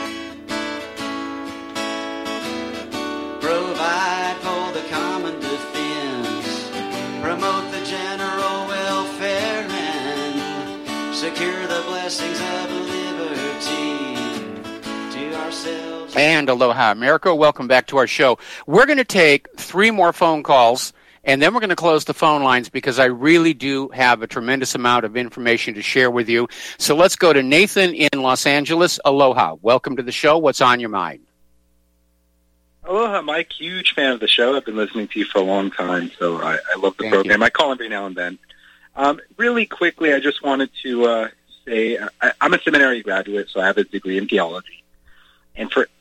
provide for the common defense, promote the general welfare, and secure the blessings of liberty to ourselves. And aloha, America. Welcome back to our show. We're going to take three more phone calls, and then we're going to close the phone lines because I really do have a tremendous amount of information to share with you. So let's go to Nathan in Los Angeles. Aloha. Welcome to the show. What's on your mind? Aloha, Mike. Huge fan of the show. I've been listening to you for a long time, so I, I love the Thank program. you. I call every now and then. Um, really quickly, I just wanted to uh, say I, I'm a seminary graduate, so I have a degree in theology. And for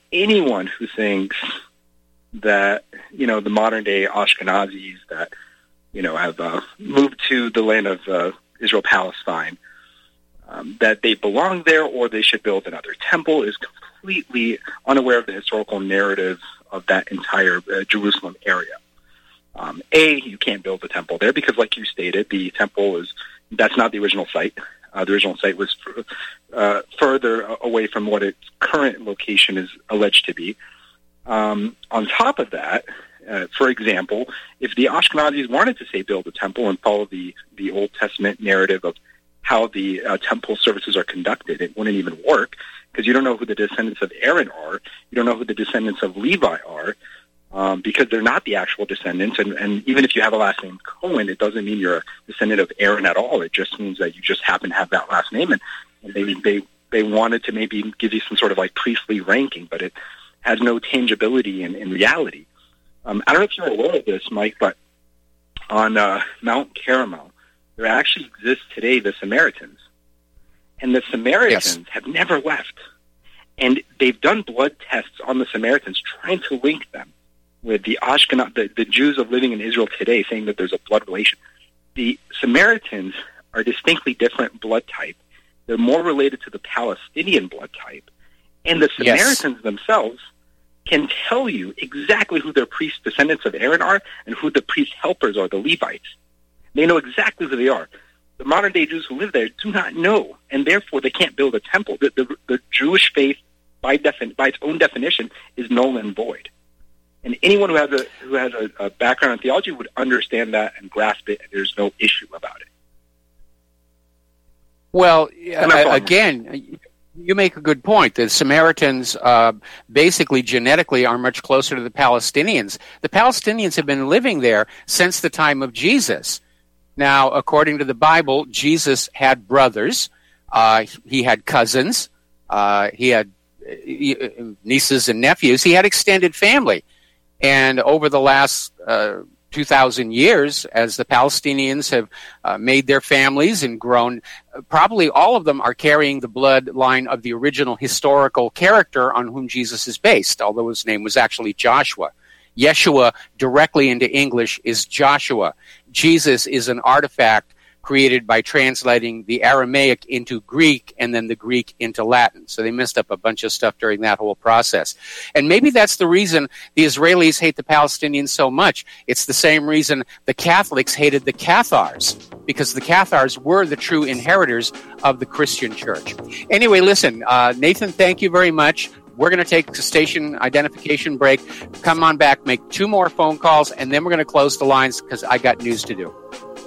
anyone who thinks that, you know, the modern-day Ashkenazis that, you know, have uh, moved to the land of uh, Israel-Palestine, um, that they belong there or they should build another temple is completely unaware of the historical narrative of that entire uh, Jerusalem area. Um, A, you can't build a temple there because, like you stated, the temple is, that's not the original site. Uh, the original site was uh, further away from what its current location is alleged to be. Um, on top of that, uh, for example, if the Ashkenazis wanted to, say, build a temple and follow the, the Old Testament narrative of how the uh, temple services are conducted, it wouldn't even work because you don't know who the descendants of Aaron are. You don't know who the descendants of Levi are um, because they're not the actual descendants. And, and even if you have a last name Cohen, it doesn't mean you're a descendant of Aaron at all. It just means that you just happen to have that last name. And, and they, they, they wanted to maybe give you some sort of like priestly ranking, but it has no tangibility in, in reality. Um, I don't know if you're aware of this, Mike, but on uh, Mount Carmel, there actually exists today the Samaritans. And the Samaritans yes. have never left. And they've done blood tests on the Samaritans trying to link them with the Ashkenaz, the, the Jews of living in Israel today, saying that there's a blood relation. The Samaritans are distinctly different blood type. They're more related to the Palestinian blood type. And the Samaritans yes. themselves can tell you exactly who their priest descendants of Aaron are and who the priest helpers are, the Levites. They know exactly who they are. The modern-day Jews who live there do not know, and therefore they can't build a temple. The, the, the Jewish faith, by, defin- by its own definition, is null and void. And anyone who has a who has a, a background in theology would understand that and grasp it, and there's no issue about it. Well, uh, again, you make a good point. The Samaritans uh, basically genetically are much closer to the Palestinians. The Palestinians have been living there since the time of Jesus. Now, according to the Bible, Jesus had brothers. Uh, he had cousins. Uh, he had nieces and nephews. He had extended family. And over the last uh, two thousand years, as the Palestinians have uh, made their families and grown, probably all of them are carrying the bloodline of the original historical character on whom Jesus is based, although his name was actually Joshua. Yeshua, directly into English, is Joshua. Jesus is an artifact created by translating the Aramaic into Greek and then the Greek into Latin. So they messed up a bunch of stuff during that whole process. And maybe that's the reason the Israelis hate the Palestinians so much. It's the same reason the Catholics hated the Cathars, because the Cathars were the true inheritors of the Christian church. Anyway, listen, uh, Nathan, thank you very much. We're going to take a station identification break. Come on back, make two more phone calls, and then we're going to close the lines because I got news to do.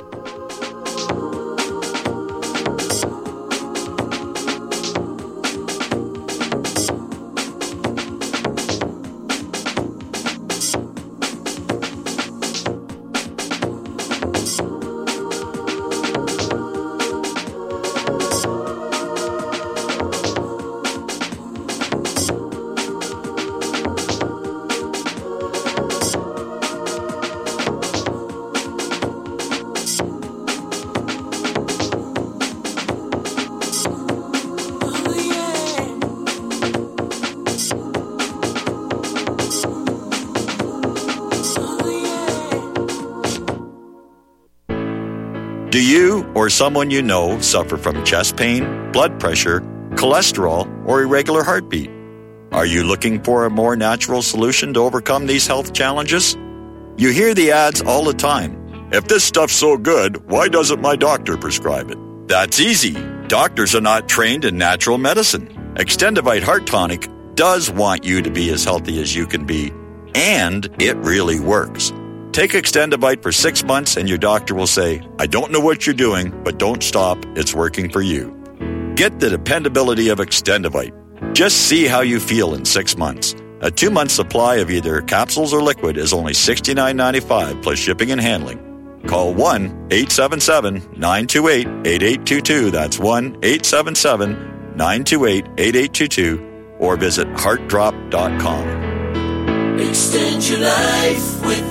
Do you or someone you know suffer from chest pain, blood pressure, cholesterol, or irregular heartbeat? Are you looking for a more natural solution to overcome these health challenges? You hear the ads all the time. If this stuff's so good, why doesn't my doctor prescribe it? That's easy. Doctors are not trained in natural medicine. Extendivite Heart Tonic does want you to be as healthy as you can be, and it really works. Take Extendivite for six months and your doctor will say, I don't know what you're doing, but don't stop. It's working for you. Get the dependability of Extendivite. Just see how you feel in six months. A two-month supply of either capsules or liquid is only sixty-nine ninety-five plus shipping and handling. Call one eight seven seven, nine two eight, eight eight two two. That's one eight seven seven, nine two eight, eight eight two two or visit heart drop dot com. Extend your life with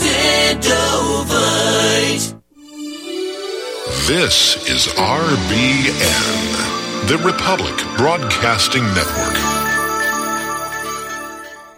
Extendovite. This is R B N, the Republic Broadcasting Network.